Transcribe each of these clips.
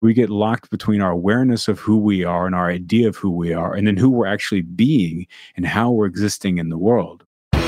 We get locked between our awareness of who we are and our idea of who we are, and then who we're actually being and how we're existing in the world.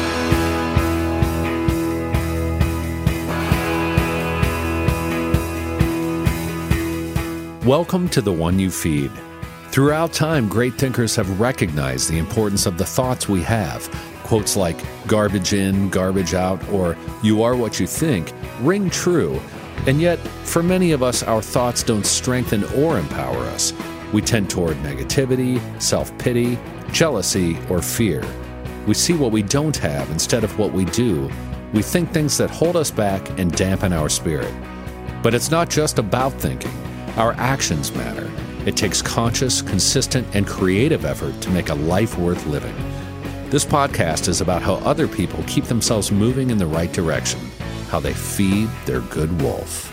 Welcome to The One You Feed. Throughout time, great thinkers have recognized the importance of the thoughts we have. Quotes like garbage in, garbage out, or you are what you think ring true. And yet, for many of us, our thoughts don't strengthen or empower us. We tend toward negativity, self-pity, jealousy, or fear. We see what we don't have instead of what we do. We think things that hold us back and dampen our spirit. But it's not just about thinking. Our actions matter. It takes conscious, consistent, and creative effort to make a life worth living. This podcast is about how other people keep themselves moving in the right direction, how they feed their good wolf.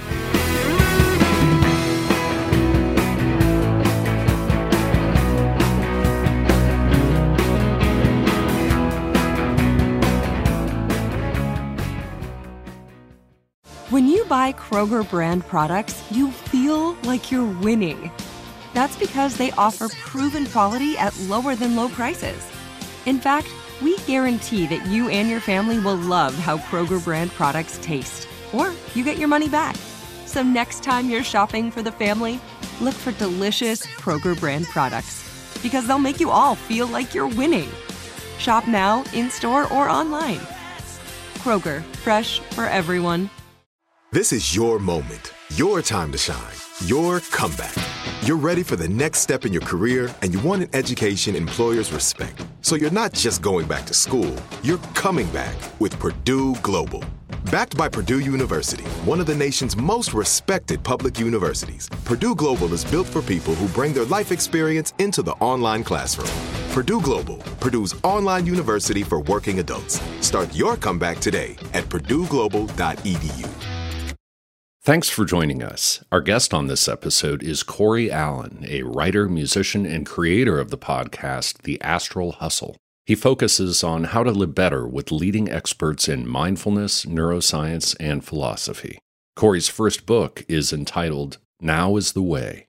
When you buy Kroger brand products, you feel like you're winning. That's because they offer proven quality at lower than low prices. In fact, we guarantee that you and your family will love how Kroger brand products taste, or you get your money back. So next time you're shopping for the family, look for delicious Kroger brand products, because they'll make you all feel like you're winning. Shop now, in-store, or online. Kroger, fresh for everyone. This is your moment, your time to shine, your comeback. You're ready for the next step in your career, and you want an education employers respect. So you're not just going back to school, you're coming back with Purdue Global. Backed by Purdue University, one of the nation's most respected public universities, Purdue Global is built for people who bring their life experience into the online classroom. Purdue Global, Purdue's online university for working adults. Start your comeback today at purdueglobal.edu. Thanks for joining us. Our guest on this episode is Corey Allen, a writer, musician, and creator of the podcast, The Astral Hustle. He focuses on how to live better with leading experts in mindfulness, neuroscience, and philosophy. Corey's first book is entitled Now is the Way.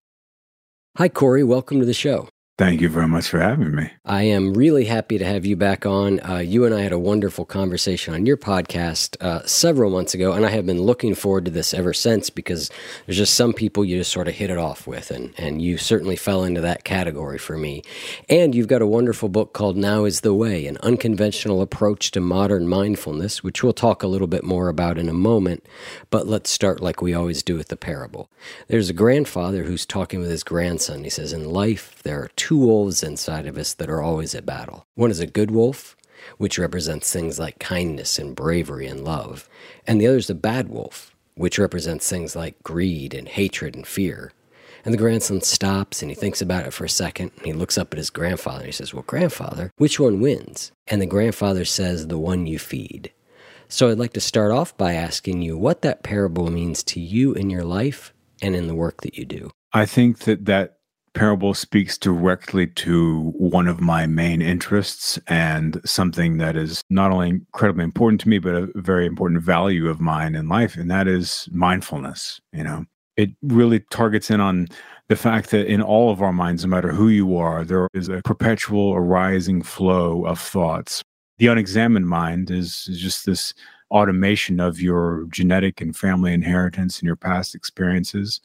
Hi, Corey. Welcome to the show. Thank you very much for having me. I am really happy to have you back on. You and I had a wonderful conversation on your podcast several months ago, and I have been looking forward to this ever since because there's just some people you just sort of hit it off with, and you certainly fell into that category for me. And you've got a wonderful book called Now is the Way, an unconventional approach to modern mindfulness, which we'll talk a little bit more about in a moment, but let's start like we always do with the parable. There's a grandfather who's talking with his grandson. He says, in life, there are two wolves inside of us that are always at battle. One is a good wolf, which represents things like kindness and bravery and love. And the other is a bad wolf, which represents things like greed and hatred and fear. And the grandson stops and he thinks about it for a second. And he looks up at his grandfather and he says, well, grandfather, which one wins? And the grandfather says, the one you feed. So I'd like to start off by asking you what that parable means to you in your life and in the work that you do. I think that parable speaks directly to one of my main interests and something that is not only incredibly important to me, but a very important value of mine in life, and that is mindfulness. It really targets in on the fact that in all of our minds, no matter who you are, there is a perpetual arising flow of thoughts. The unexamined mind is just this automation of your genetic and family inheritance and your past experiences.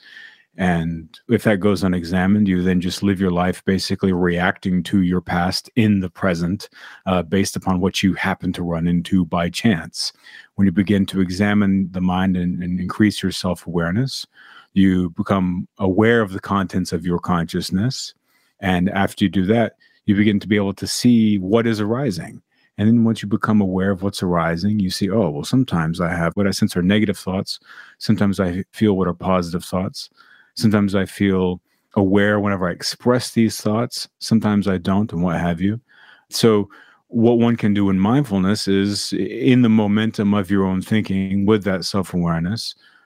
And if that goes unexamined, you then just live your life basically reacting to your past in the present based upon what you happen to run into by chance. When you begin to examine the mind and increase your self-awareness, you become aware of the contents of your consciousness. And after you do that, you begin to be able to see what is arising. And then once you become aware of what's arising, you see, oh, well, sometimes I have what I sense are negative thoughts. Sometimes I feel what are positive thoughts. Sometimes I feel aware whenever I express these thoughts. Sometimes I don't, and what have you. So what one can do in mindfulness is, in the momentum of your own thinking with that self-awareness,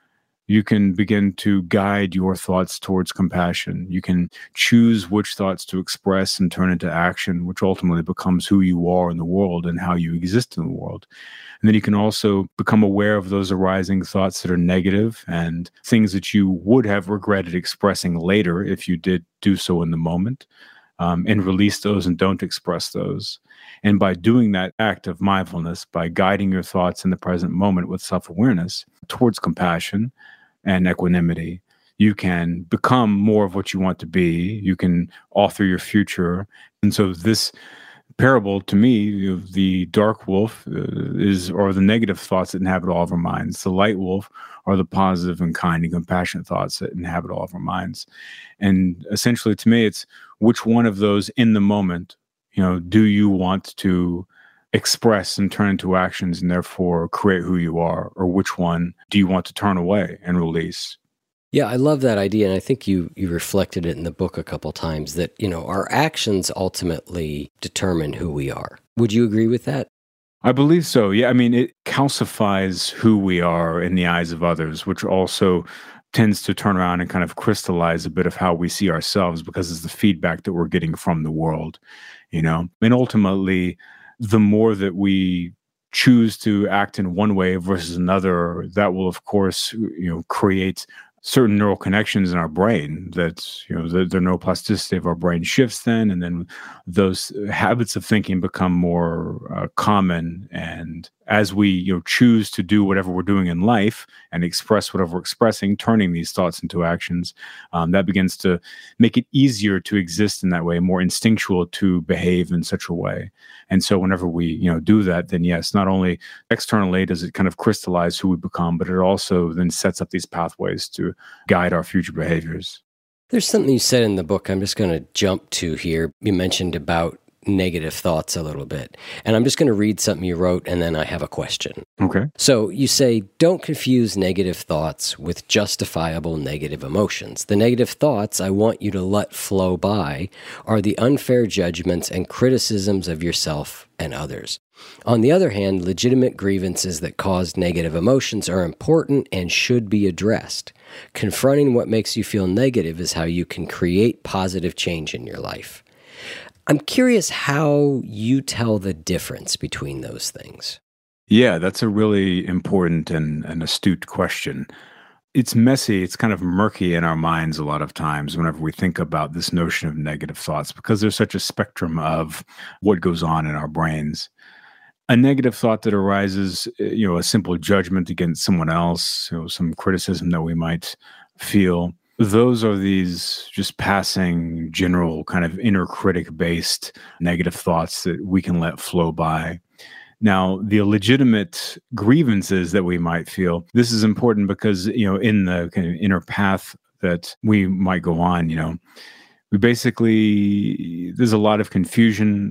You can begin to guide your thoughts towards compassion. You can choose which thoughts to express and turn into action, which ultimately becomes who you are in the world and how you exist in the world. And then you can also become aware of those arising thoughts that are negative and things that you would have regretted expressing later if you did do so in the moment, and release those and don't express those. And by doing that act of mindfulness, by guiding your thoughts in the present moment with self-awareness towards compassion and equanimity, you can become more of what you want to be. You can author your future. And so this parable, to me, of the dark wolf are the negative thoughts that inhabit all of our minds. The light wolf are the positive and kind and compassionate thoughts that inhabit all of our minds. And essentially, to me, it's which one of those in the moment, do you want to express and turn into actions and therefore create who you are? Or which one do you want to turn away and release? Yeah, I love that idea. And I think you reflected it in the book a couple times that, our actions ultimately determine who we are. Would you agree with that? I believe so. Yeah. I mean, it calcifies who we are in the eyes of others, which also tends to turn around and kind of crystallize a bit of how we see ourselves because it's the feedback that we're getting from the world, And ultimately, the more that we choose to act in one way versus another, that will, of course, create certain neural connections in our brain that, the neuroplasticity of our brain shifts then, and then those habits of thinking become more common. And as we, choose to do whatever we're doing in life and express whatever we're expressing, turning these thoughts into actions, that begins to make it easier to exist in that way, more instinctual to behave in such a way. And so whenever we, do that, then yes, not only externally does it kind of crystallize who we become, but it also then sets up these pathways to guide our future behaviors. There's something you said in the book I'm just going to jump to here. You mentioned about negative thoughts a little bit. And I'm just going to read something you wrote, and then I have a question. Okay. So you say, don't confuse negative thoughts with justifiable negative emotions. The negative thoughts I want you to let flow by are the unfair judgments and criticisms of yourself and others. On the other hand, legitimate grievances that cause negative emotions are important and should be addressed. Confronting what makes you feel negative is how you can create positive change in your life. I'm curious how you tell the difference between those things. Yeah, that's a really important and astute question. It's messy. It's kind of murky in our minds a lot of times whenever we think about this notion of negative thoughts, because there's such a spectrum of what goes on in our brains. A negative thought that arises, a simple judgment against someone else, some criticism that we might feel. Those are these just passing, general kind of inner critic-based negative thoughts that we can let flow by. Now, the legitimate grievances that we might feel, this is important because, in the kind of inner path that we might go on, we basically, there's a lot of confusion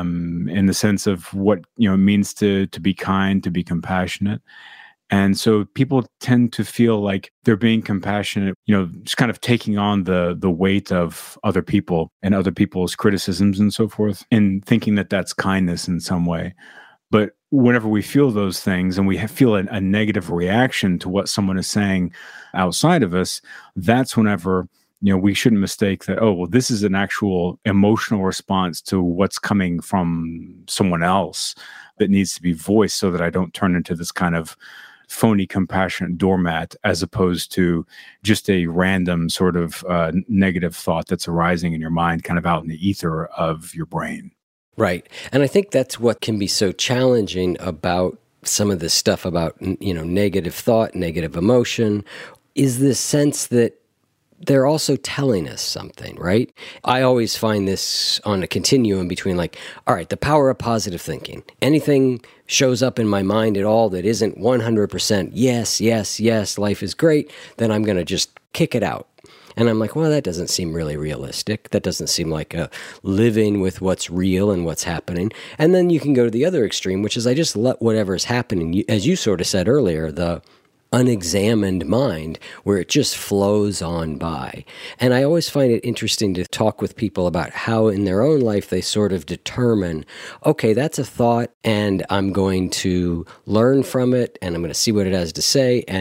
in the sense of what, it means to be kind, to be compassionate. And so people tend to feel like they're being compassionate, just kind of taking on the weight of other people and other people's criticisms and so forth, and thinking that that's kindness in some way. But whenever we feel those things and we feel a negative reaction to what someone is saying outside of us, that's whenever, we shouldn't mistake that, this is an actual emotional response to what's coming from someone else that needs to be voiced so that I don't turn into this kind of phony, compassionate doormat, as opposed to just a random sort of negative thought that's arising in your mind, kind of out in the ether of your brain. Right. And I think that's what can be so challenging about some of this stuff about, negative thought, negative emotion, is this sense that they're also telling us something, right? I always find this on a continuum between all right, the power of positive thinking. Anything shows up in my mind at all that isn't 100% yes, yes, yes, life is great, then I'm going to just kick it out. And I'm like, well, that doesn't seem really realistic. That doesn't seem like living with what's real and what's happening. And then you can go to the other extreme, which is I just let whatever's happening, as you sort of said earlier, the unexamined mind, where it just flows on by. And I always find it interesting to talk with people about how in their own life they sort of determine, okay, that's a thought and I'm going to learn from it and I'm going to see what it has to say. And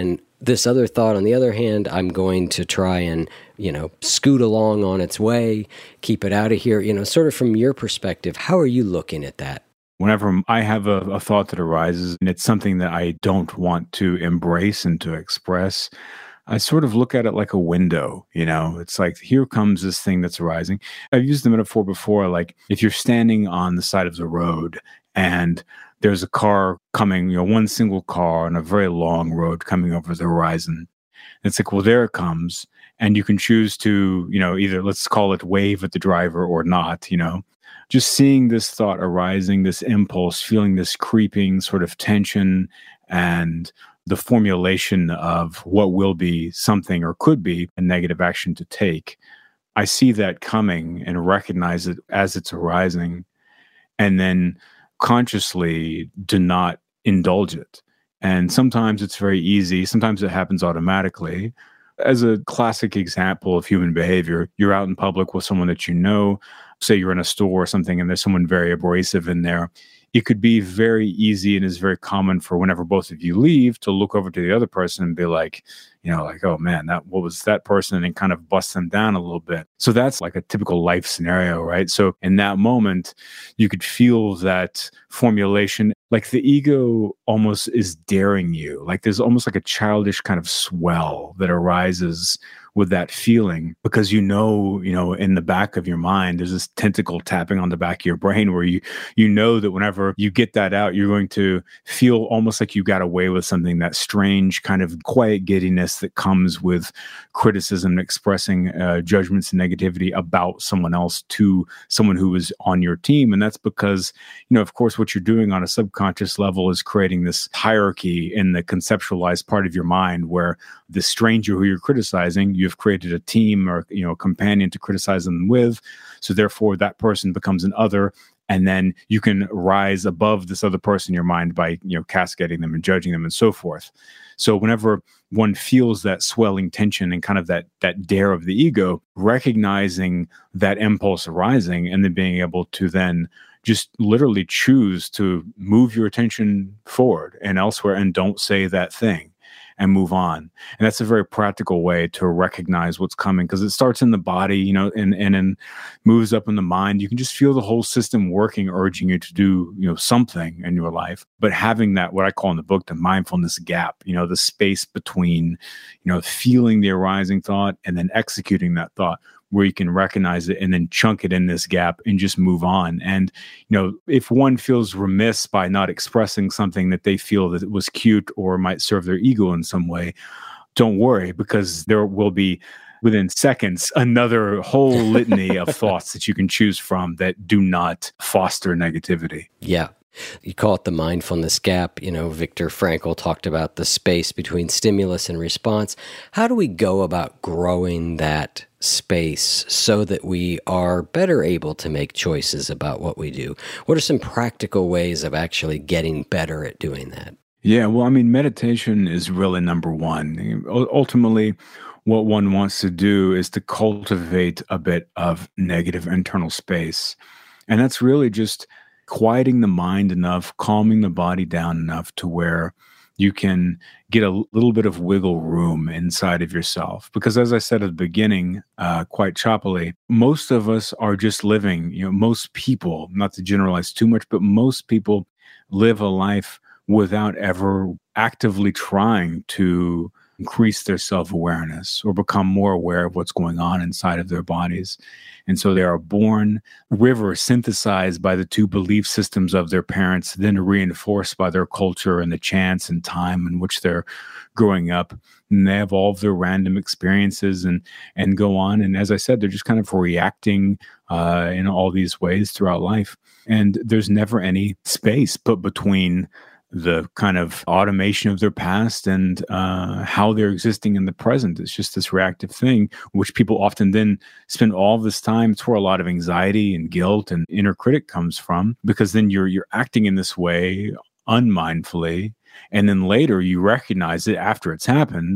this other thought, on the other hand, I'm going to try and, scoot along on its way, keep it out of here. Sort of from your perspective, how are you looking at that? Whenever I have a thought that arises and it's something that I don't want to embrace and to express, I sort of look at it like a window, it's like, here comes this thing that's arising. I've used the metaphor before, like if you're standing on the side of the road and there's a car coming, one single car on a very long road coming over the horizon. It's like, well, there it comes. And you can choose to, either let's call it wave at the driver or not, just seeing this thought arising, this impulse, feeling this creeping sort of tension and the formulation of what will be something or could be a negative action to take. I see that coming and recognize it as it's arising, and then consciously do not indulge it. And sometimes it's very easy. Sometimes it happens automatically. As a classic example of human behavior, you're out in public with someone that you know, say you're in a store or something, and there's someone very abrasive in there. It could be very easy and is very common for whenever both of you leave to look over to the other person and be like, oh man, what was that person, and kind of bust them down a little bit. So that's like a typical life scenario, right? So in that moment, you could feel that formulation, like the ego almost is daring you. Like there's almost like a childish kind of swell that arises with that feeling, because in the back of your mind, there's this tentacle tapping on the back of your brain where you know that whenever you get that out, you're going to feel almost like you got away with something, that strange kind of quiet giddiness that comes with criticism, expressing judgments and negativity about someone else to someone who is on your team. And that's because, of course, what you're doing on a subconscious level is creating this hierarchy in the conceptualized part of your mind where the stranger who you're criticizing, you've created a team or a companion to criticize them with. So therefore, that person becomes an other. And then you can rise above this other person in your mind by, cascading them and judging them and so forth. So whenever one feels that swelling tension and kind of that dare of the ego, recognizing that impulse arising and then being able to then just literally choose to move your attention forward and elsewhere and don't say that thing and move on. And that's a very practical way to recognize what's coming, because it starts in the body, and then moves up in the mind. You can just feel the whole system working, urging you to do, something in your life. But having that, what I call in the book, the mindfulness gap, the space between, feeling the arising thought and then executing that thought, where you can recognize it and then chunk it in this gap and just move on. And, if one feels remiss by not expressing something that they feel that it was cute or might serve their ego in some way, don't worry, because there will be within seconds another whole litany of thoughts that you can choose from that do not foster negativity. Yeah. You call it the mindfulness gap. Viktor Frankl talked about the space between stimulus and response. How do we go about growing that space so that we are better able to make choices about what we do? What are some practical ways of actually getting better at doing that? Yeah, well, meditation is really number one. Ultimately, what one wants to do is to cultivate a bit of negative internal space. And that's really just quieting the mind enough, calming the body down enough to where you can get a little bit of wiggle room inside of yourself. Because as I said at the beginning, quite choppily, most of us are just living, most people, not to generalize too much, but most people live a life without ever actively trying to increase their self-awareness or become more aware of what's going on inside of their bodies. And so they are born, rivers synthesized by the two belief systems of their parents, then reinforced by their culture and the chance and time in which they're growing up. And they have all of their random experiences and go on. And as I said, they're just kind of reacting in all these ways throughout life. And there's never any space put between the kind of automation of their past and how they're existing in the present. It's just this reactive thing, which people often then spend all this time. It's where a lot of anxiety and guilt and inner critic comes from, because then you're acting in this way unmindfully, and then later you recognize it after it's happened,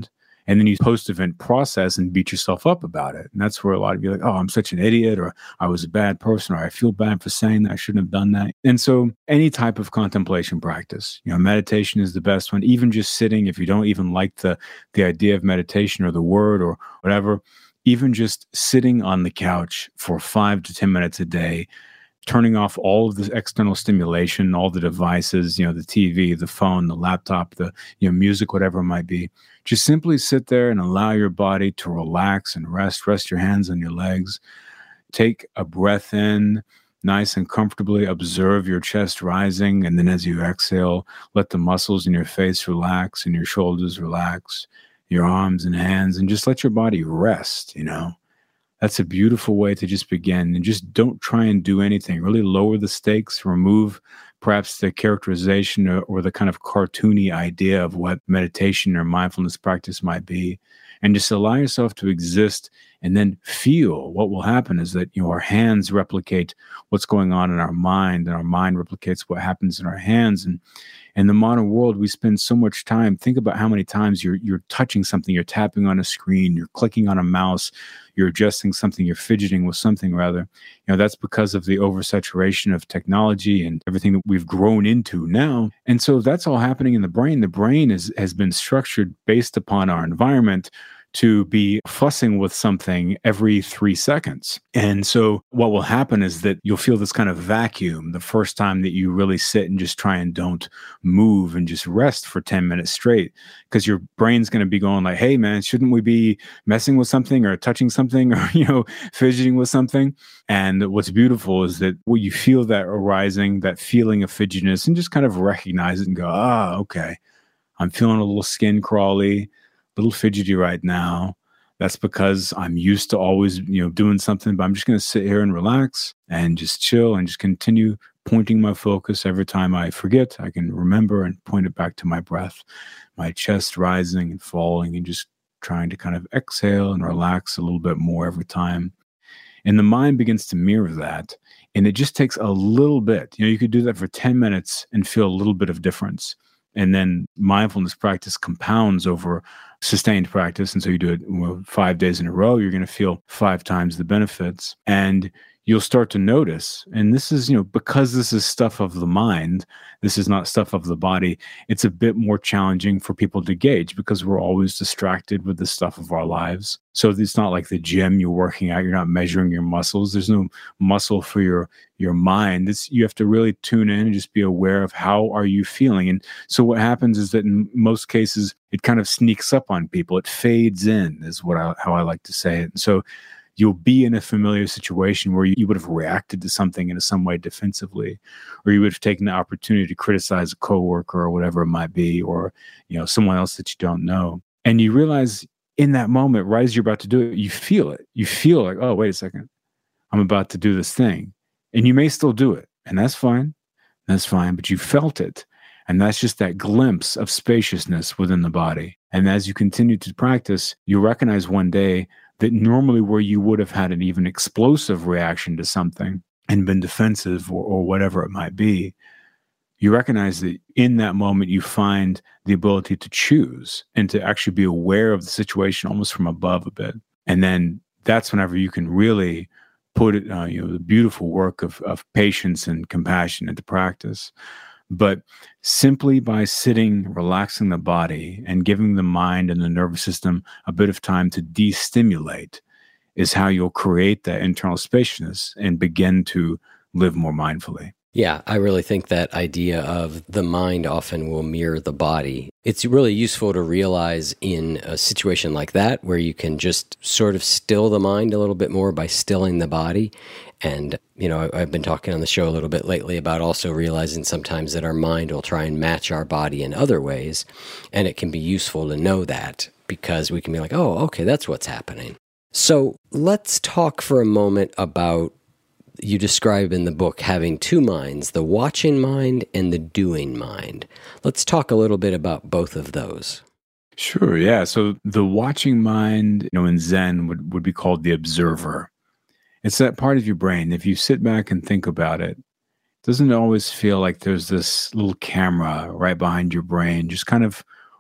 And then you post-event process and beat yourself up about it. And that's where a lot of you are like, oh, I'm such an idiot, or I was a bad person, or I feel bad for saying that I shouldn't have done that. And so any type of contemplation practice, meditation is the best one. Even just sitting, if you don't even like the idea of meditation or the word or whatever, even just sitting on the couch for 5 to 10 minutes a day, turning off all of the external stimulation, all the devices, the TV, the phone, the laptop, the music, whatever it might be. Just simply sit there and allow your body to relax and rest your hands on your legs. Take a breath in, nice and comfortably. Observe your chest rising. And then as you exhale, let the muscles in your face relax and your shoulders relax, your arms and hands, and just let your body rest, That's a beautiful way to just begin. And just don't try and do anything. Really lower the stakes, remove perhaps the characterization or the kind of cartoony idea of what meditation or mindfulness practice might be. And just allow yourself to exist and then feel. What will happen is that, our hands replicate what's going on in our mind, and our mind replicates what happens in our hands. And in the modern world, we spend so much time. Think about how many times you're touching something, you're tapping on a screen, you're clicking on a mouse, you're adjusting something, you're fidgeting with something rather. That's because of the oversaturation of technology and everything that we've grown into now. And so that's all happening in the brain. The brain has been structured based upon our environment to be fussing with something every 3 seconds. And so what will happen is that you'll feel this kind of vacuum the first time that you really sit and just try and don't move and just rest for 10 minutes straight, because your brain's going to be going like, hey man, shouldn't we be messing with something or touching something or, fidgeting with something? And what's beautiful is that when you feel that arising, that feeling of fidgetiness, and just kind of recognize it and go, okay, I'm feeling a little skin crawly, little fidgety right now. That's because I'm used to always, doing something, but I'm just going to sit here and relax and just chill and just continue pointing my focus. Every time I forget, I can remember and point it back to my breath, my chest rising and falling, and just trying to kind of exhale and relax a little bit more every time. And the mind begins to mirror that. And it just takes a little bit. You could do that for 10 minutes and feel a little bit of difference. And then mindfulness practice compounds over sustained practice. And so you do it 5 days in a row, you're going to feel 5 times the benefits. And you'll start to notice, and this is, because this is stuff of the mind, this is not stuff of the body, it's a bit more challenging for people to gauge because we're always distracted with the stuff of our lives. So it's not like the gym you're working out, you're not measuring your muscles. There's no muscle for your mind. You have to really tune in and just be aware of how are you feeling. And so what happens is that in most cases, it kind of sneaks up on people. It fades in is how I like to say it. And so you'll be in a familiar situation where you would have reacted to something in some way defensively, or you would have taken the opportunity to criticize a coworker or whatever it might be, or someone else that you don't know. And you realize in that moment, right as you're about to do it, you feel it. You feel like, oh, wait a second, I'm about to do this thing. And you may still do it. And that's fine. That's fine. But you felt it. And that's just that glimpse of spaciousness within the body. And as you continue to practice, you recognize one day that normally where you would have had an even explosive reaction to something and been defensive or whatever it might be, you recognize that in that moment you find the ability to choose and to actually be aware of the situation almost from above a bit. And then that's whenever you can really put it, the beautiful work of patience and compassion into practice. But simply by sitting, relaxing the body, and giving the mind and the nervous system a bit of time to de-stimulate is how you'll create that internal spaciousness and begin to live more mindfully. Yeah, I really think that idea of the mind often will mirror the body. It's really useful to realize in a situation like that where you can just sort of still the mind a little bit more by stilling the body. And, I've been talking on the show a little bit lately about also realizing sometimes that our mind will try and match our body in other ways. And it can be useful to know that because we can be like, oh, okay, that's what's happening. So let's talk for a moment about, you describe in the book having 2 minds, the watching mind and the doing mind. Let's talk a little bit about both of those. Sure, yeah. So the watching mind, in Zen would be called the observer. It's that part of your brain. If you sit back and think about it, doesn't it always feel like there's this little camera right behind your brain, just kind of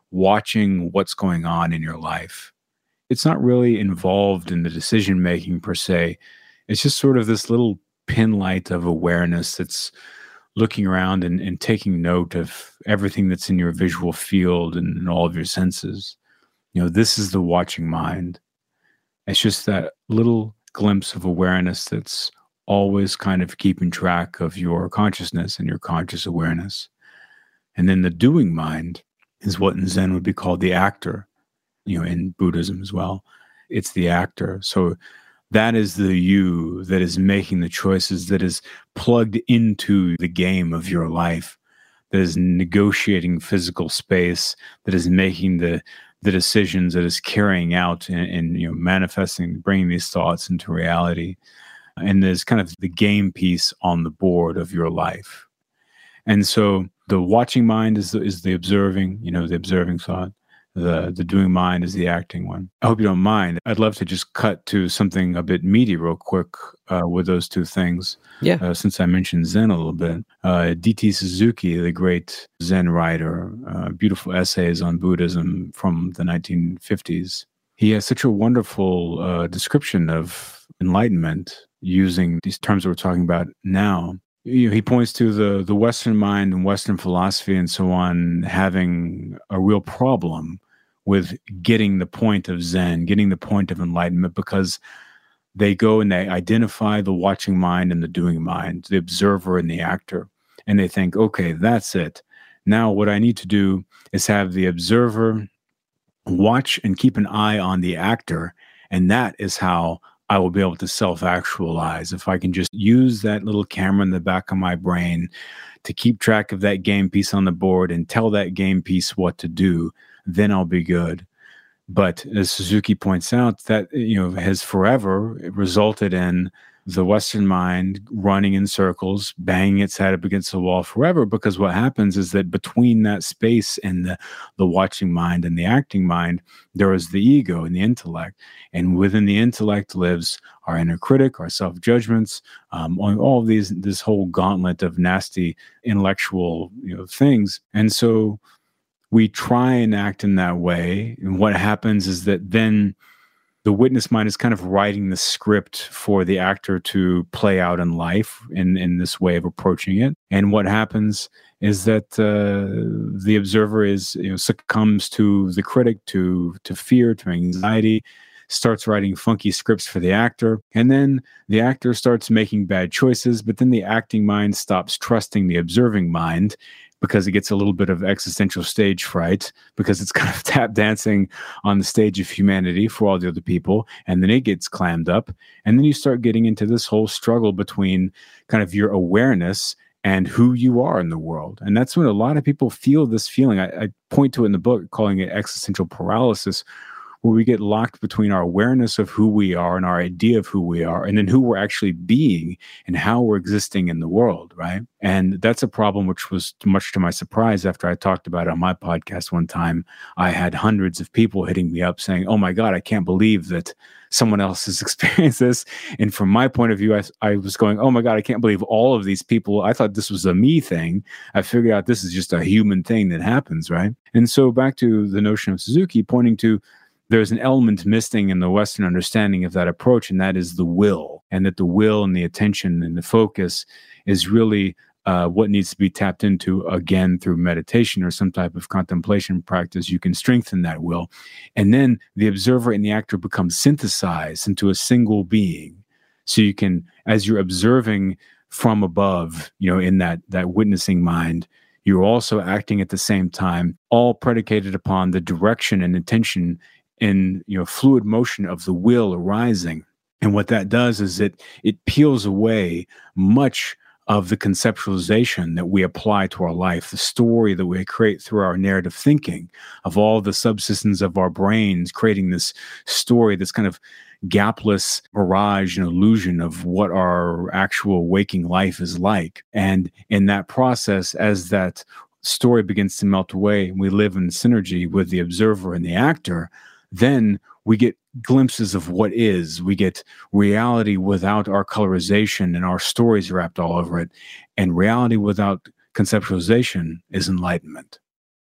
watching what's going on in your life. It's not really involved in the decision making per se. It's just sort of this little pin light of awareness that's looking around and taking note of everything that's in your visual field and in all of your senses. This is the watching mind. It's just that little glimpse of awareness that's always kind of keeping track of your consciousness and your conscious awareness. And then the doing mind is what in Zen would be called the actor, in Buddhism as well. It's the actor. So that is the you that is making the choices, that is plugged into the game of your life, that is negotiating physical space, that is making the decisions, that is carrying out and manifesting, bringing these thoughts into reality. And there's kind of the game piece on the board of your life. And so the watching mind is the observing, the observing thought. The doing mind is the acting one. I hope you don't mind. I'd love to just cut to something a bit meaty real quick with those two things. Yeah. Since I mentioned Zen a little bit. D.T. Suzuki, the great Zen writer, beautiful essays on Buddhism from the 1950s. He has such a wonderful description of enlightenment using these terms that we're talking about now. He points to the Western mind and Western philosophy and so on having a real problem with getting the point of Zen, getting the point of enlightenment, because they go and they identify the watching mind and the doing mind, the observer and the actor. And they think, okay, that's it. Now what I need to do is have the observer watch and keep an eye on the actor. And that is how I will be able to self-actualize. If I can just use that little camera in the back of my brain to keep track of that game piece on the board and tell that game piece what to do, then I'll be good. But as Suzuki points out, that has forever resulted in the Western mind running in circles, banging its head up against the wall forever, because what happens is that between that space and the watching mind and the acting mind, there is the ego and the intellect. And within the intellect lives our inner critic, our self-judgments, all of this whole gauntlet of nasty intellectual things. And so we try and act in that way. And what happens is that then the witness mind is kind of writing the script for the actor to play out in life in this way of approaching it. And what happens is that the observer succumbs to the critic, to fear, to anxiety, starts writing funky scripts for the actor. And then the actor starts making bad choices, but then the acting mind stops trusting the observing mind, because it gets a little bit of existential stage fright, because it's kind of tap dancing on the stage of humanity for all the other people. And then it gets clammed up. And then you start getting into this whole struggle between kind of your awareness and who you are in the world. And that's when a lot of people feel this feeling. I point to it in the book, calling it existential paralysis, where we get locked between our awareness of who we are and our idea of who we are, and then who we're actually being and how we're existing in the world, right? And that's a problem which was, much to my surprise, after I talked about it on my podcast one time, I had hundreds of people hitting me up saying, oh my God, I can't believe that someone else has experienced this. And from my point of view, I was going, oh my God, I can't believe all of these people. I thought this was a me thing. I figured out this is just a human thing that happens, right? And so back to the notion of Suzuki, pointing to there's an element missing in the Western understanding of that approach, and that is the will, and that the will and the attention and the focus is really what needs to be tapped into, again, through meditation or some type of contemplation practice. You can strengthen that will. And then the observer and the actor become synthesized into a single being. So you can, as you're observing from above, in that witnessing mind, you're also acting at the same time, all predicated upon the direction and intention in fluid motion of the will arising. And what that does is it peels away much of the conceptualization that we apply to our life, the story that we create through our narrative thinking of all the subsystems of our brains, creating this story, this kind of gapless mirage and illusion of what our actual waking life is like. And in that process, as that story begins to melt away and we live in synergy with the observer and the actor, then we get glimpses of what is. We get reality without our colorization and our stories wrapped all over it. And reality without conceptualization is enlightenment.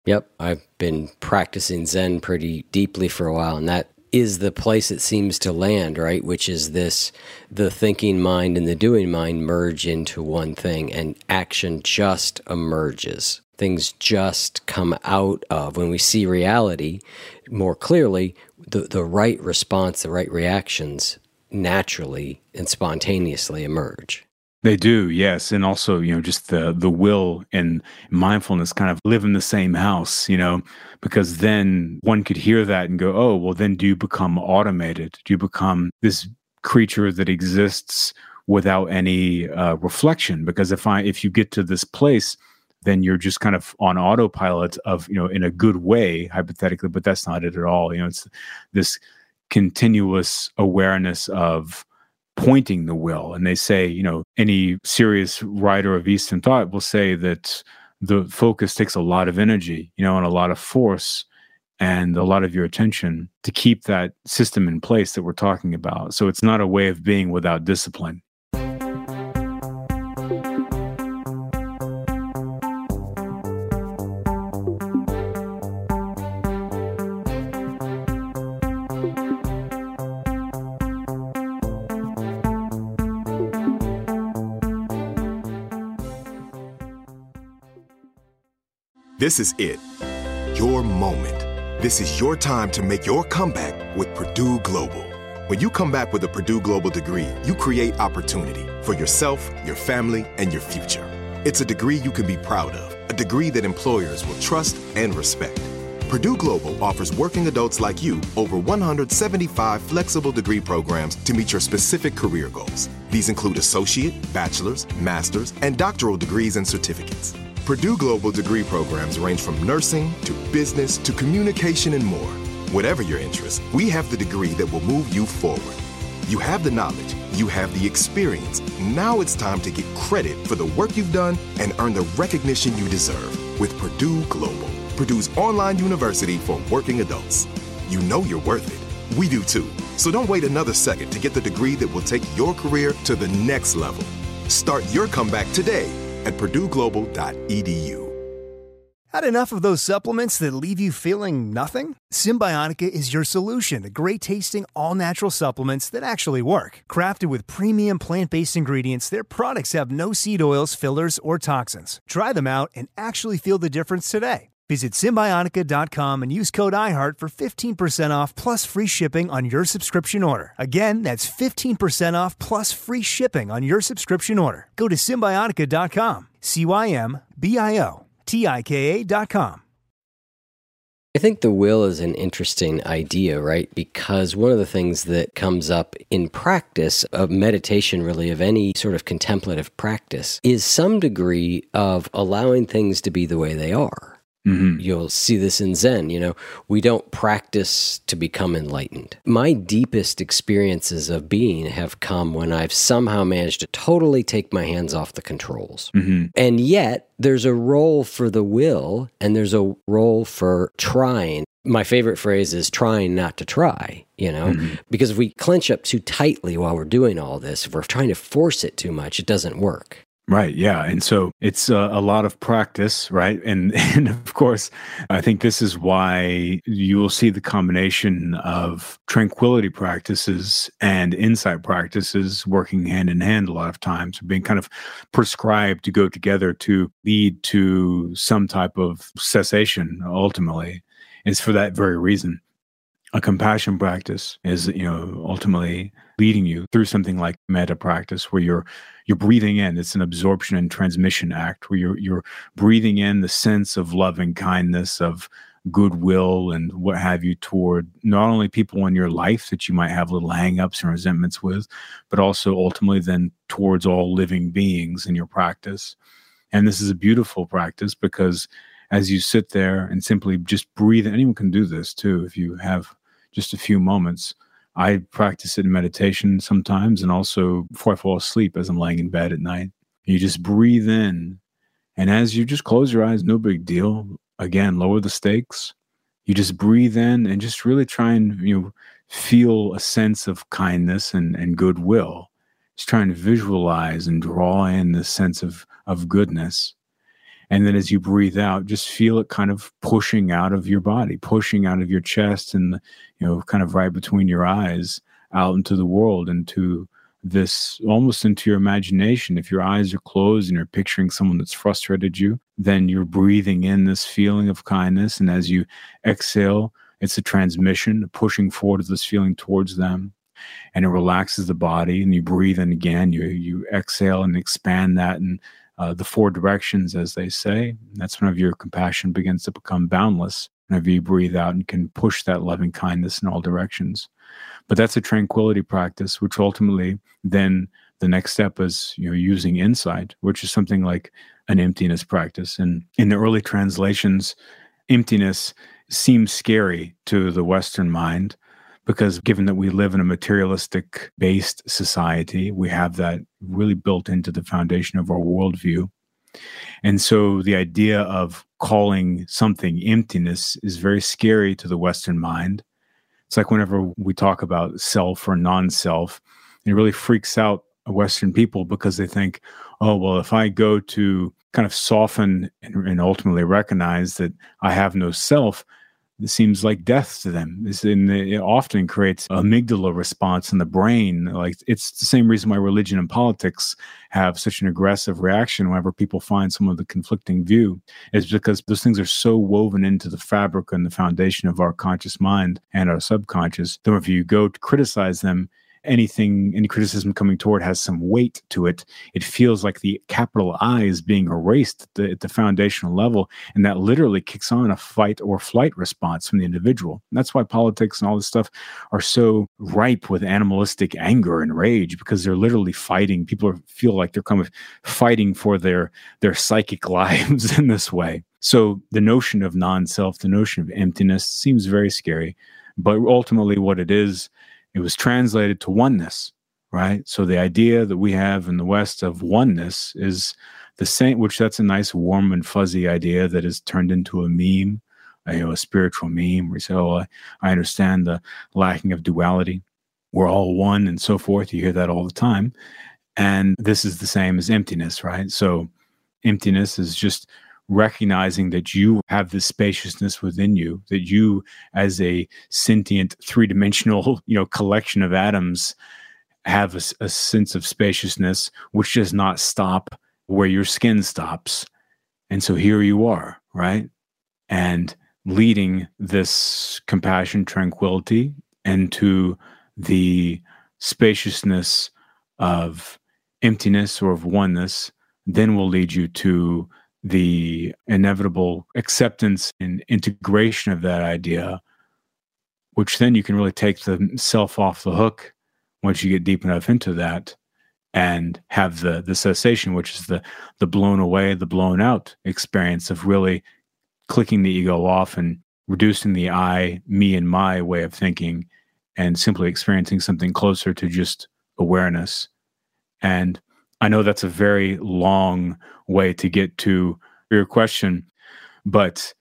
Yep. I've been practicing Zen pretty deeply for a while, and that is the place it seems to land, right? Which is the thinking mind and the doing mind merge into one thing, and action just emerges. Things just come out of, when we see reality more clearly, the right response, the right reactions naturally and spontaneously emerge. They do, yes. And also, just the will and mindfulness kind of live in the same house, because then one could hear that and go, oh, well, then do you become automated? Do you become this creature that exists without any reflection? Because if you get to this place, then you're just kind of on autopilot of, in a good way, hypothetically, but that's not it at all. It's this continuous awareness of pointing the will. And they say, any serious writer of Eastern thought will say that the focus takes a lot of energy, and a lot of force and a lot of your attention to keep that system in place that we're talking about. So it's not a way of being without discipline. This is it. Your moment. This is your time to make your comeback with Purdue Global. When you come back with a Purdue Global degree, you create opportunity for yourself, your family, and your future. It's a degree you can be proud of, a degree that employers will trust and respect. Purdue Global offers working adults like you over 175 flexible degree programs to meet your specific career goals. These include associate, bachelor's, master's, and doctoral degrees and certificates. Purdue Global degree programs range from nursing to business to communication and more. Whatever your interest, we have the degree that will move you forward. You have the knowledge, you have the experience. Now it's time to get credit for the work you've done and earn the recognition you deserve with Purdue Global, Purdue's online university for working adults. You know you're worth it. We do too. So don't wait another second to get the degree that will take your career to the next level. Start your comeback today at purdueglobal.edu. Had enough of those supplements that leave you feeling nothing? Symbiotica is your solution to great-tasting, all-natural supplements that actually work. Crafted with premium plant-based ingredients, their products have no seed oils, fillers, or toxins. Try them out and actually feel the difference today. Visit Symbiotica.com and use code IHEART for 15% off plus free shipping on your subscription order. Again, that's 15% off plus free shipping on your subscription order. Go to Symbiotica.com, Symbiotika.com. I think the will is an interesting idea, right? Because one of the things that comes up in practice of meditation, really of any sort of contemplative practice, is some degree of allowing things to be the way they are. Mm-hmm. You'll see this in Zen, we don't practice to become enlightened. My deepest experiences of being have come when I've somehow managed to totally take my hands off the controls. Mm-hmm. And yet there's a role for the will and there's a role for trying. My favorite phrase is trying not to try, mm-hmm. because if we clench up too tightly while we're doing all this, if we're trying to force it too much, it doesn't work. Right. Yeah. And so it's a lot of practice, right? And of course, I think this is why you will see the combination of tranquility practices and insight practices working hand in hand a lot of times, being kind of prescribed to go together to lead to some type of cessation ultimately. It's for that very reason. A compassion practice is, ultimately leading you through something like metta practice, where you're breathing in. It's an absorption and transmission act, where you're breathing in the sense of loving kindness, of goodwill, and what have you toward not only people in your life that you might have little hang-ups and resentments with, but also ultimately then towards all living beings in your practice. And this is a beautiful practice because as you sit there and simply just breathe, anyone can do this too if you have just a few moments. I practice it in meditation sometimes, and also before I fall asleep as I'm laying in bed at night. You just breathe in, and as you just close your eyes, no big deal. Again, lower the stakes. You just breathe in and just really try and feel a sense of kindness and goodwill. Just trying to visualize and draw in this sense of goodness. And then as you breathe out, just feel it kind of pushing out of your body, pushing out of your chest and, kind of right between your eyes out into the world, into this, almost into your imagination. If your eyes are closed and you're picturing someone that's frustrated you, then you're breathing in this feeling of kindness. And as you exhale, it's a transmission, pushing forward of this feeling towards them. And it relaxes the body, and you breathe in again. You exhale and expand that in the four directions, as they say. That's whenever your compassion begins to become boundless, whenever you breathe out and can push that loving kindness in all directions. But that's a tranquility practice, which ultimately then the next step is using insight, which is something like an emptiness practice. And in the early translations, emptiness seems scary to the Western mind, because given that we live in a materialistic-based society, we have that really built into the foundation of our worldview. And so the idea of calling something emptiness is very scary to the Western mind. It's like whenever we talk about self or non-self, it really freaks out Western people, because they think, oh, well, if I go to kind of soften and ultimately recognize that I have no self, it seems like death to them. It often creates an amygdala response in the brain. Like, it's the same reason why religion and politics have such an aggressive reaction whenever people find some of the conflicting view, is because those things are so woven into the fabric and the foundation of our conscious mind and our subconscious. Though if you go to criticize them, any criticism coming toward has some weight to it. It feels like the capital I is being erased at the foundational level, and that literally kicks on a fight or flight response from the individual. And that's why politics and all this stuff are so ripe with animalistic anger and rage, because they're literally fighting. People feel like they're kind of fighting for their psychic lives in this way. So the notion of non-self, the notion of emptiness, seems very scary. But ultimately what it is, it was translated to oneness, right? So the idea that we have in the West of oneness is the same, which that's a nice warm and fuzzy idea that is turned into a meme, a spiritual meme where you say, oh, I understand the lacking of duality. We're all one and so forth. You hear that all the time. And this is the same as emptiness, right? So emptiness is just recognizing that you have this spaciousness within you, that you as a sentient three-dimensional, collection of atoms have a sense of spaciousness, which does not stop where your skin stops. And so here you are, right? And leading this compassion, tranquility into the spaciousness of emptiness or of oneness, then will lead you to the inevitable acceptance and integration of that idea, which then you can really take the self off the hook once you get deep enough into that, and have the cessation, which is the blown away, the blown out experience of really clicking the ego off and reducing the I, me, and my way of thinking, and simply experiencing something closer to just awareness. And I know that's a very long way to get to your question, but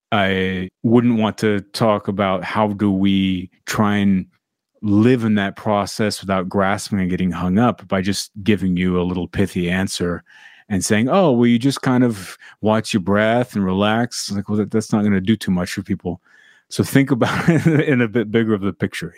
I wouldn't want to talk about how do we try and live in that process without grasping and getting hung up by just giving you a little pithy answer and saying, oh, well, you just kind of watch your breath and relax. Like, well, that's not going to do too much for people. So think about it in a bit bigger of the picture,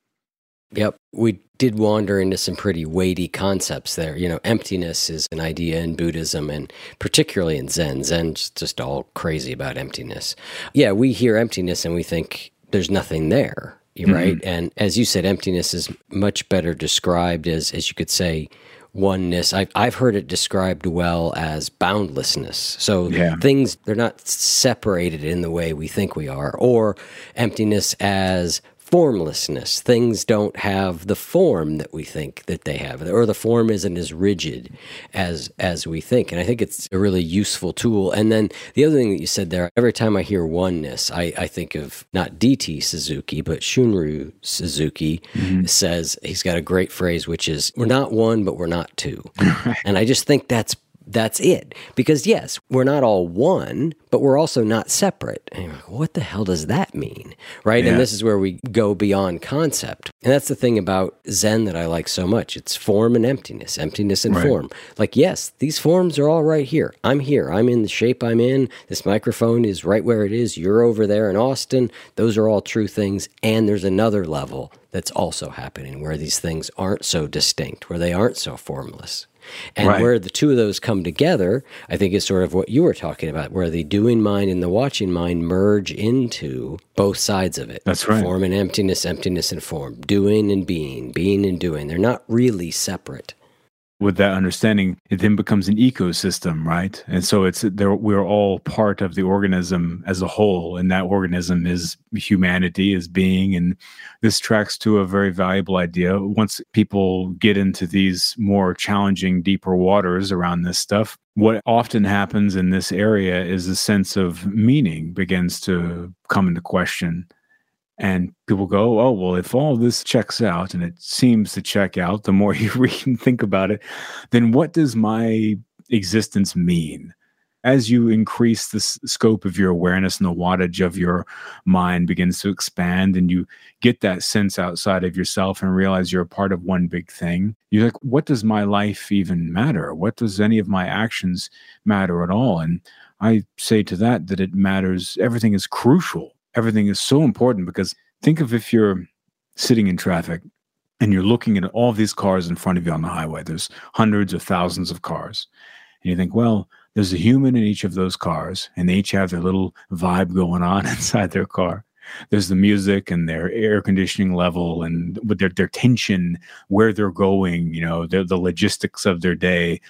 Yep. We did wander into some pretty weighty concepts there. Emptiness is an idea in Buddhism, and particularly in Zen. Zen's just all crazy about emptiness. Yeah, we hear emptiness and we think there's nothing there, right? Mm-hmm. And as you said, emptiness is much better described as you could say, oneness. I've heard it described well as boundlessness. So things, they're not separated in the way we think we are, or emptiness as formlessness. Things don't have the form that we think that they have, or the form isn't as rigid as we think. And I think it's a really useful tool. And then the other thing that you said there, every time I hear oneness, I think of not D.T. Suzuki, but Shunryu Suzuki says, he's got a great phrase, which is, we're not one, but we're not two. And I just think that's That's it. Because yes, we're not all one, but we're also not separate. And you're like, what the hell does that mean? Right? Yeah. And this is where we go beyond concept. And that's the thing about Zen that I like so much. It's form and emptiness and Right. form. Like, yes, these forms are all right here. I'm here. I'm in the shape I'm in. This microphone is right where it is. You're over there in Austin. Those are all true things. And there's another level that's also happening where these things aren't so distinct, where they aren't so formless. And Right. where the two of those come together, I think is sort of what you were talking about, where the doing mind and the watching mind merge into both sides of it. That's right. Form and emptiness and form. Doing and being and doing. They're not really separate. With that understanding, it then becomes an ecosystem, right? And so we're all part of the organism as a whole, and that organism is humanity, is being. And this tracks to a very valuable idea. Once people get into these more challenging, deeper waters around this stuff, what often happens in this area is a sense of meaning begins to come into question. And people go, oh, well, if all this checks out, and it seems to check out, the more you read and think about it, then what does my existence mean? As you increase the scope of your awareness and the wattage of your mind begins to expand, and you get that sense outside of yourself and realize you're a part of one big thing, you're like, what does my life even matter? What does any of my actions matter at all? And I say to that it matters. Everything is crucial. Everything is so important, because think of if you're sitting in traffic and you're looking at all these cars in front of you on the highway. There's hundreds of thousands of cars. And you think, well, there's a human in each of those cars, and they each have their little vibe going on inside their car. There's the music and their air conditioning level and with their tension, where they're going, the logistics of their day,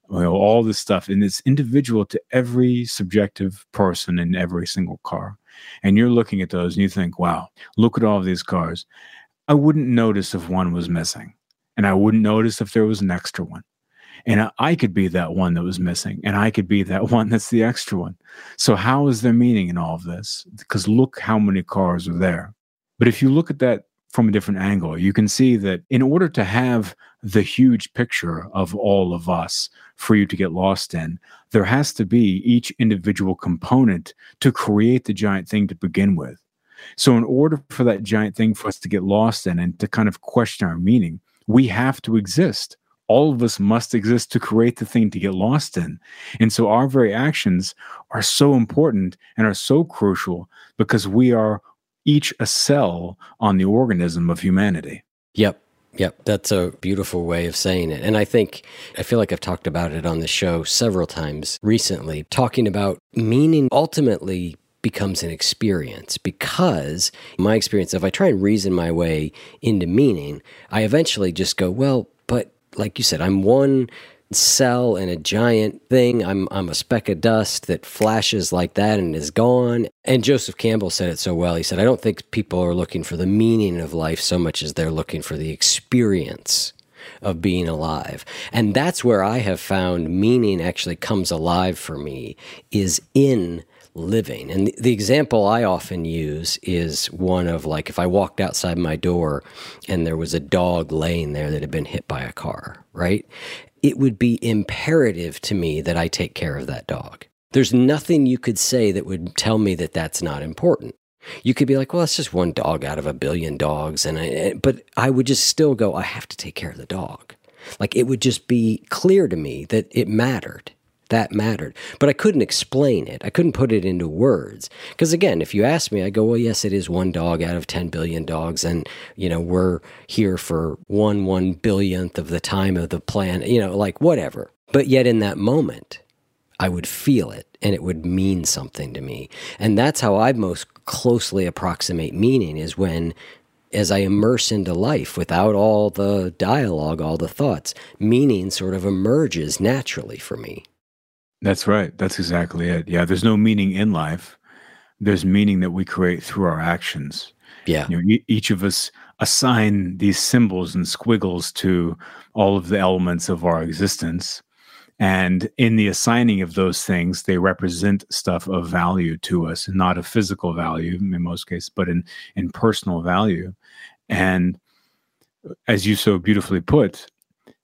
all this stuff. And it's individual to every subjective person in every single car. And you're looking at those and you think, wow, look at all of these cars. I wouldn't notice if one was missing, and I wouldn't notice if there was an extra one. And I could be that one that was missing, and I could be that one that's the extra one. So how is there meaning in all of this? Because look how many cars are there. But if you look at that from a different angle, you can see that in order to have the huge picture of all of us for you to get lost in, there has to be each individual component to create the giant thing to begin with. So in order for that giant thing for us to get lost in and to kind of question our meaning, we have to exist. All of us must exist to create the thing to get lost in. And so our very actions are so important and are so crucial, because we are each a cell on the organism of humanity. Yep. That's a beautiful way of saying it. And I feel like I've talked about it on the show several times recently, talking about meaning ultimately becomes an experience, because my experience, if I try and reason my way into meaning, I eventually just go, well, but like you said, I'm one cell in a giant thing. I'm a speck of dust that flashes like that and is gone. And Joseph Campbell said it so well. He said, I don't think people are looking for the meaning of life so much as they're looking for the experience of being alive. And that's where I have found meaning actually comes alive for me, is in living. And the example I often use is one of, like, if I walked outside my door and there was a dog laying there that had been hit by a car, right? It would be imperative to me that I take care of that dog. There's nothing you could say that would tell me that that's not important. You could be like, well, it's just one dog out of a billion dogs. But I would just still go, I have to take care of the dog. Like, it would just be clear to me that it mattered. That mattered. But I couldn't explain it. I couldn't put it into words. Because again, if you ask me, I go, well, yes, it is one dog out of 10 billion dogs. And, we're here for 1/1 billionth of the time of the planet, like whatever. But yet in that moment, I would feel it and it would mean something to me. And that's how I most closely approximate meaning, is when, as I immerse into life without all the dialogue, all the thoughts, meaning sort of emerges naturally for me. That's right. That's exactly it. Yeah, there's no meaning in life. There's meaning that we create through our actions. Yeah. Each of us assign these symbols and squiggles to all of the elements of our existence. And in the assigning of those things, they represent stuff of value to us, and not of physical value in most cases, but in personal value. And as you so beautifully put,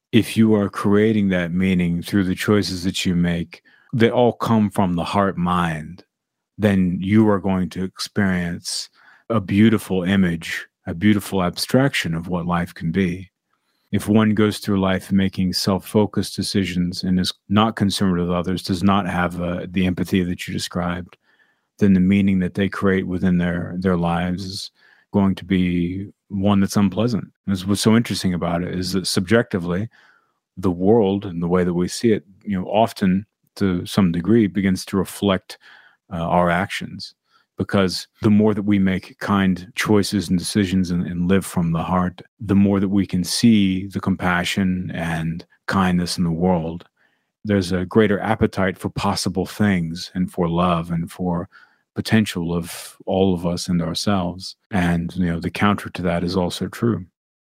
if you are creating that meaning through the choices that you make, they all come from the heart mind, then you are going to experience a beautiful image, a beautiful abstraction of what life can be. If one goes through life making self-focused decisions and is not concerned with others, does not have the empathy that you described, then the meaning that they create within their lives is going to be one that's unpleasant. And what's so interesting about it is that subjectively, the world and the way that we see it, often to some degree begins to reflect our actions. Because the more that we make kind choices and decisions and live from the heart, the more that we can see the compassion and kindness in the world. There's a greater appetite for possible things and for love and for potential of all of us and ourselves. And, the counter to that is also true.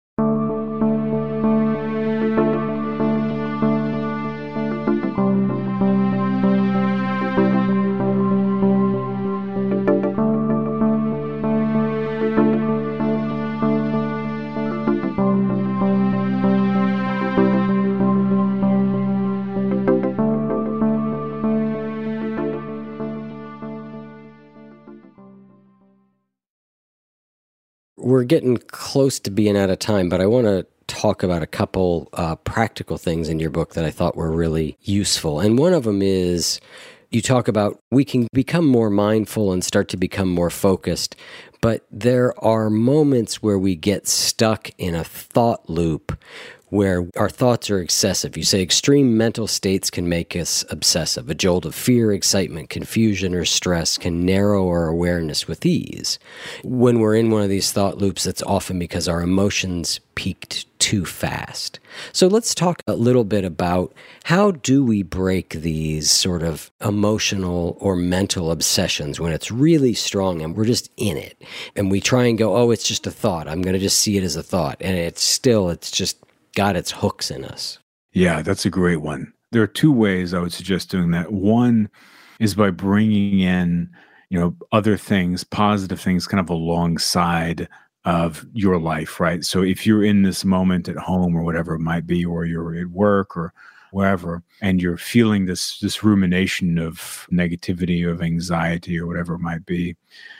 We're getting close to being out of time, but I want to talk about a couple practical things in your book that I thought were really useful. And one of them is you talk about we can become more mindful and start to become more focused, but there are moments where we get stuck in a thought loop where our thoughts are excessive. You say extreme mental states can make us obsessive. A jolt of fear, excitement, confusion, or stress can narrow our awareness with ease. When we're in one of these thought loops, that's often because our emotions peaked too fast. So let's talk a little bit about how do we break these sort of emotional or mental obsessions when it's really strong and we're just in it. And we try and go, oh, it's just a thought. I'm going to just see it as a thought. And it's just got its hooks in us. Yeah, that's a great one. There are two ways I would suggest doing that. One is by bringing in, other things, positive things kind of alongside of your life, right? So if you're in this moment at home or whatever it might be, or you're at work or wherever, and you're feeling this rumination of negativity, of anxiety or whatever it might be,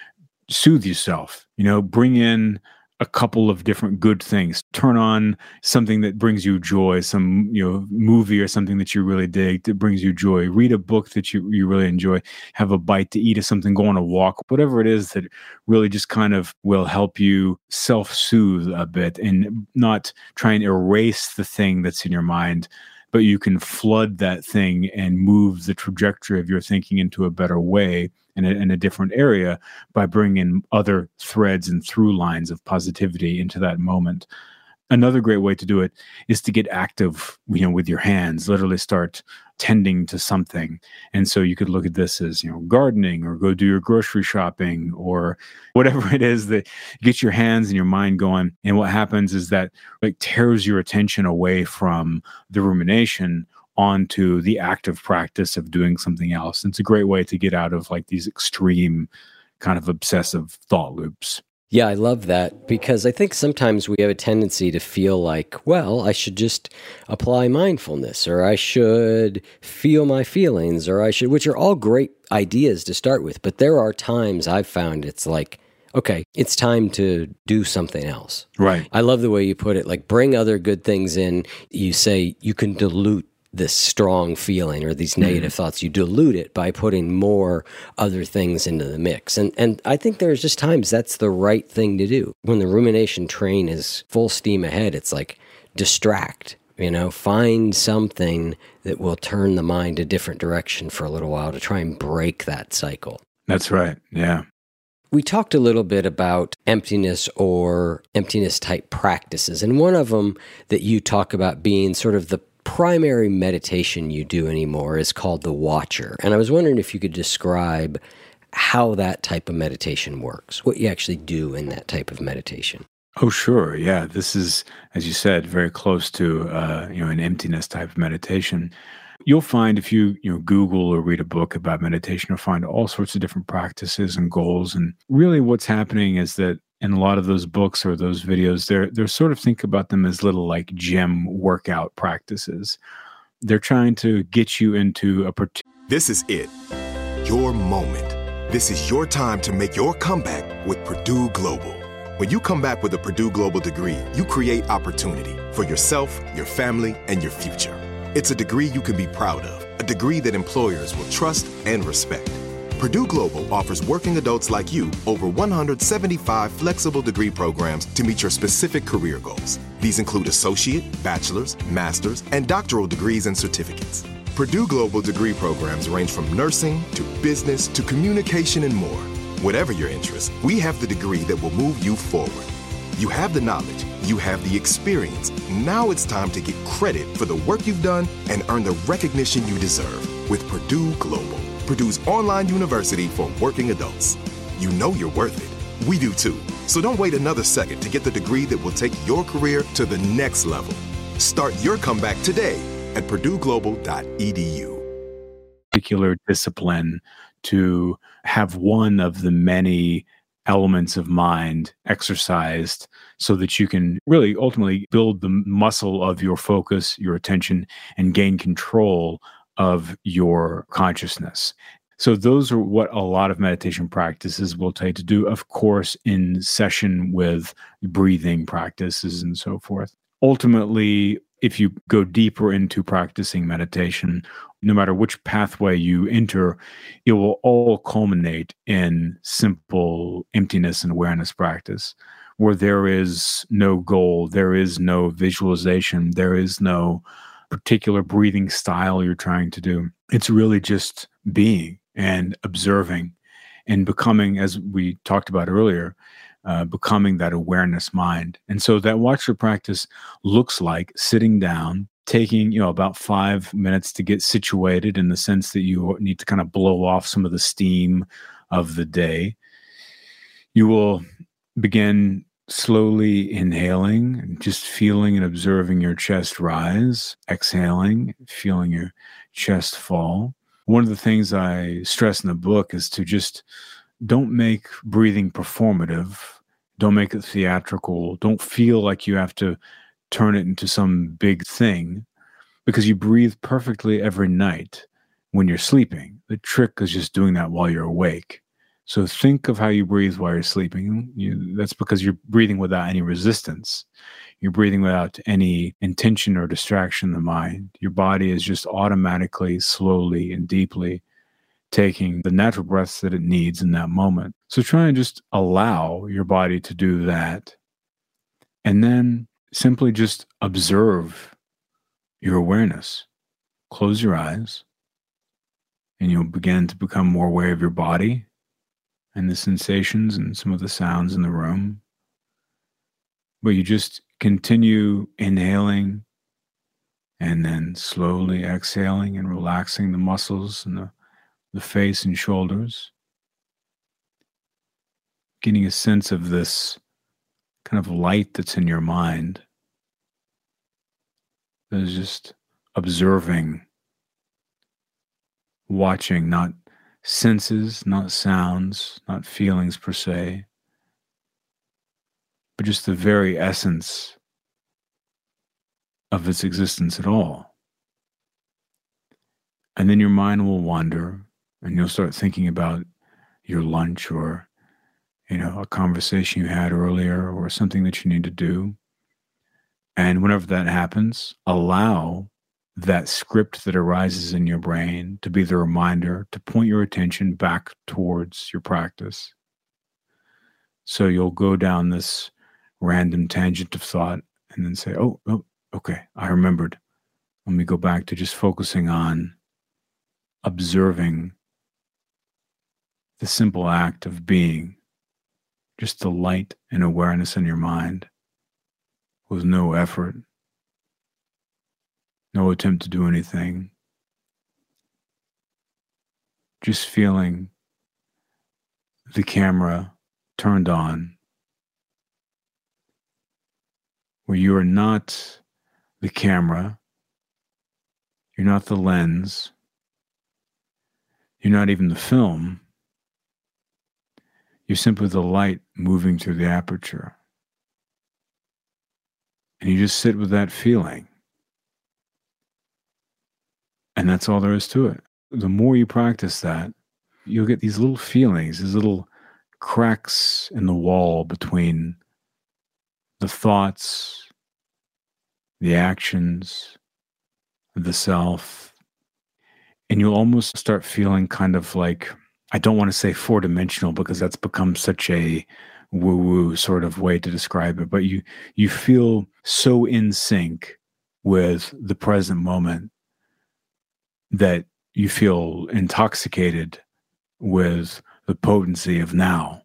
soothe yourself, bring in a couple of different good things. Turn on something that brings you joy, some movie or something that you really dig that brings you joy. Read a book that you really enjoy. Have a bite to eat or something. Go on a walk. Whatever it is that really just kind of will help you self-soothe a bit and not try and erase the thing that's in your mind, but you can flood that thing and move the trajectory of your thinking into a better way in a different area by bringing other threads and through lines of positivity into that moment. Another great way to do it is to get active, with your hands, literally start tending to something. And so you could look at this as, gardening or go do your grocery shopping or whatever it is that gets your hands and your mind going. And what happens is that tears your attention away from the rumination onto the active practice of doing something else. It's a great way to get out of these extreme kind of obsessive thought loops. Yeah, I love that because I think sometimes we have a tendency to feel like, well, I should just apply mindfulness or I should feel my feelings or which are all great ideas to start with. But there are times I've found it's like, okay, it's time to do something else. Right. I love the way you put it, bring other good things in. You say you can dilute this strong feeling or these negative thoughts. You dilute it by putting more other things into the mix. And I think there's just times that's the right thing to do. When the rumination train is full steam ahead, it's distract, find something that will turn the mind a different direction for a little while to try and break that cycle. That's right. Yeah. We talked a little bit about emptiness or emptiness type practices. And one of them that you talk about being sort of the primary meditation you do anymore is called the Watcher. And I was wondering if you could describe how that type of meditation works, what you actually do in that type of meditation. Oh, sure. Yeah. This is, as you said, very close to, an emptiness type of meditation. You'll find if you Google or read a book about meditation, you'll find all sorts of different practices and goals. And really what's happening is that And a lot of those books or those videos, they're sort of, think about them as little like gym workout practices. They're trying to get you into a particular. This is it. Your moment. This is your time to make your comeback with Purdue Global. When you come back with a Purdue Global degree, you create opportunity for yourself, your family, and your future. It's a degree you can be proud of, a degree that employers will trust and respect. Purdue Global offers working adults like you over 175 flexible degree programs to meet your specific career goals. These include associate, bachelor's, master's, and doctoral degrees and certificates. Purdue Global degree programs range from nursing to business to communication and more. Whatever your interest, we have the degree that will move you forward. You have the knowledge, you have the experience. Now it's time to get credit for the work you've done and earn the recognition you deserve with Purdue Global, Purdue's online university for working adults. You know you're worth it. We do too. So don't wait another second to get the degree that will take your career to the next level. Start your comeback today at purdueglobal.edu. Particular discipline to have one of the many elements of mind exercised so that you can really ultimately build the muscle of your focus, your attention, and gain control of your consciousness. So those are what a lot of meditation practices will tell you to do, of course, in session with breathing practices and so forth. Ultimately, if you go deeper into practicing meditation, no matter which pathway you enter, it will all culminate in simple emptiness and awareness practice, where there is no goal, there is no visualization, there is no particular breathing style you're trying to do. It's really just being and observing and becoming, as we talked about earlier, becoming that awareness mind. And so that watcher practice looks like sitting down, taking, about 5 minutes to get situated, in the sense that you need to kind of blow off some of the steam of the day. You will begin slowly inhaling and just feeling and observing your chest rise, exhaling, feeling your chest fall. One of the things I stress in the book is to just don't make breathing performative. Don't make it theatrical. Don't feel like you have to turn it into some big thing, because you breathe perfectly every night when you're sleeping. The trick is just doing that while you're awake. So think of how you breathe while you're sleeping. That's because you're breathing without any resistance. You're breathing without any intention or distraction in the mind. Your body is just automatically, slowly, and deeply taking the natural breaths that it needs in that moment. So try and just allow your body to do that. And then simply just observe your awareness. Close your eyes, and you'll begin to become more aware of your body and the sensations and some of the sounds in the room. But you just continue inhaling and then slowly exhaling and relaxing the muscles and the face and shoulders, getting a sense of this kind of light that's in your mind that is just observing, watching, not senses, not sounds, not feelings per se, but just the very essence of its existence at all. And then your mind will wander, and you'll start thinking about your lunch, or, a conversation you had earlier, or something that you need to do. And whenever that happens, allow that script that arises in your brain to be the reminder to point your attention back towards your practice. So you'll go down this random tangent of thought and then say, oh, okay, I remembered. Let me go back to just focusing on observing the simple act of being, just the light and awareness in your mind, with no effort, no attempt to do anything. Just feeling the camera turned on, where you are not the camera, you're not the lens, you're not even the film. You're simply the light moving through the aperture. And you just sit with that feeling. And that's all there is to it. The more you practice that, you'll get these little feelings, these little cracks in the wall between the thoughts, the actions, the self. And you'll almost start feeling kind of like, I don't want to say four-dimensional because that's become such a woo-woo sort of way to describe it, but you feel so in sync with the present moment that you feel intoxicated with the potency of now.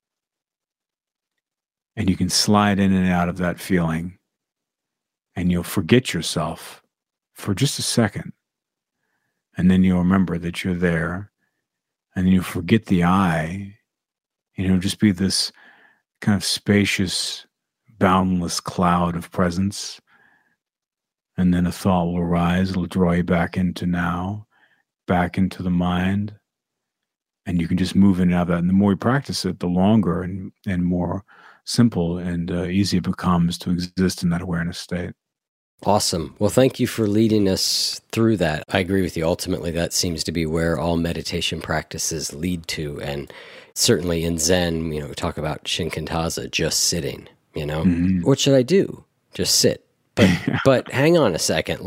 And you can slide in and out of that feeling, and you'll forget yourself for just a second. And then you'll remember that you're there, and then you'll forget the I, and it'll just be this kind of spacious, boundless cloud of presence. And then a thought will arise. It'll draw you back into now, back into the mind. And you can just move in and out of that. And the more you practice it, the longer and more simple and easy it becomes to exist in that awareness state. Awesome. Well, thank you for leading us through that. I agree with you. Ultimately, that seems to be where all meditation practices lead to. And certainly in Zen, we talk about Shinkantaza, just sitting, Mm-hmm. What should I do? Just sit. But hang on a second.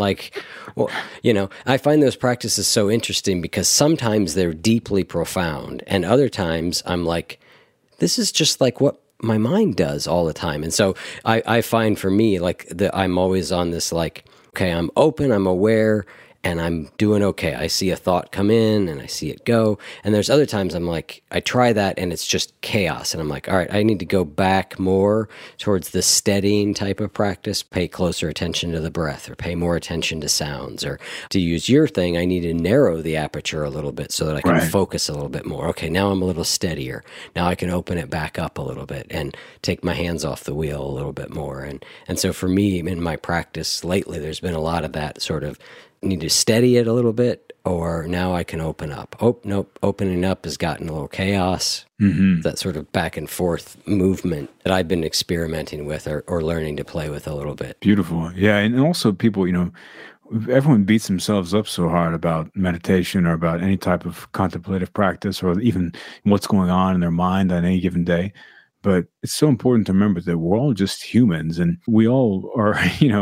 I find those practices so interesting because sometimes they're deeply profound, and other times I'm like, this is just like what my mind does all the time. And so I find for me, I'm always on this, okay, I'm open, I'm aware, and I'm doing okay. I see a thought come in and I see it go. And there's other times I'm like, I try that and it's just chaos. And I'm like, all right, I need to go back more towards the steadying type of practice, pay closer attention to the breath or pay more attention to sounds. Or to use your thing, I need to narrow the aperture a little bit so that I can focus a little bit more. Okay, now I'm a little steadier. Now I can open it back up a little bit and take my hands off the wheel a little bit more. And so for me, in my practice lately, there's been a lot of that sort of need to steady it a little bit, or now I can open up. Oh, nope, opening up has gotten a little chaos. Mm-hmm. That sort of back and forth movement that I've been experimenting with or learning to play with a little bit. Beautiful. Yeah, and also people, everyone beats themselves up so hard about meditation or about any type of contemplative practice or even what's going on in their mind on any given day. But it's so important to remember that we're all just humans and we all are,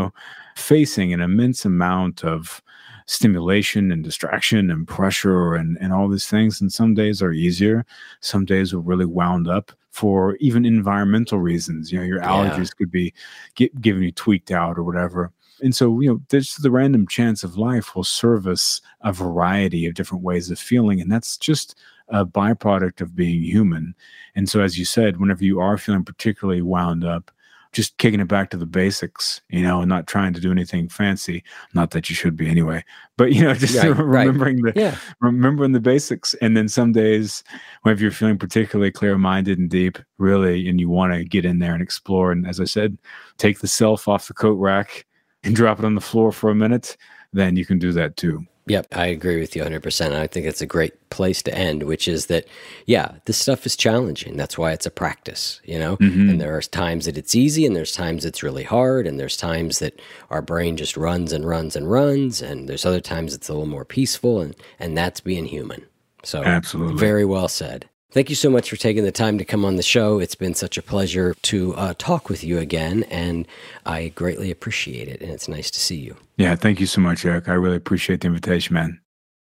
facing an immense amount of stimulation and distraction and pressure and all these things. And some days are easier. Some days we're really wound up for even environmental reasons. Your allergies could be giving you tweaked out or whatever. And so, there's the random chance of life will serve us a variety of different ways of feeling. And that's just a byproduct of being human. And so, as you said, whenever you are feeling particularly wound up, just kicking it back to the basics, and not trying to do anything fancy. Not that you should be anyway, but remembering the basics. And then some days, whenever you're feeling particularly clear-minded and deep, really, and you want to get in there and explore, and as I said, take the self off the coat rack and drop it on the floor for a minute, then you can do that too. Yep, I agree with you 100%. I think it's a great place to end, which is that, this stuff is challenging. That's why it's a practice, Mm-hmm. And there are times that it's easy, and there's times it's really hard, and there's times that our brain just runs and runs and runs, and there's other times it's a little more peaceful, and that's being human. So, absolutely, very well said. Thank you so much for taking the time to come on the show. It's been such a pleasure to talk with you again, and I greatly appreciate it, and it's nice to see you. Yeah, thank you so much, Eric. I really appreciate the invitation, man.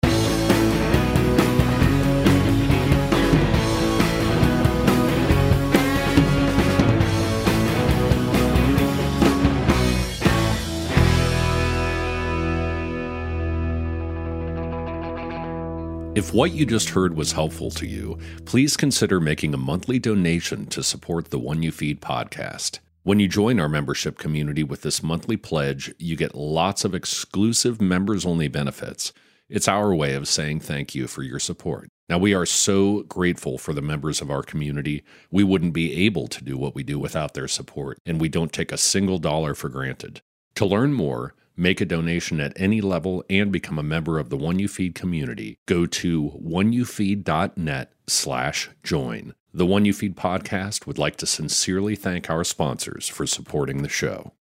If what you just heard was helpful to you, please consider making a monthly donation to support the One You Feed podcast. When you join our membership community with this monthly pledge, you get lots of exclusive members-only benefits. It's our way of saying thank you for your support. Now, we are so grateful for the members of our community. We wouldn't be able to do what we do without their support, and we don't take a single dollar for granted. To learn more, make a donation at any level, and become a member of the One You Feed community, go to oneyoufeed.net/join. The One You Feed podcast would like to sincerely thank our sponsors for supporting the show.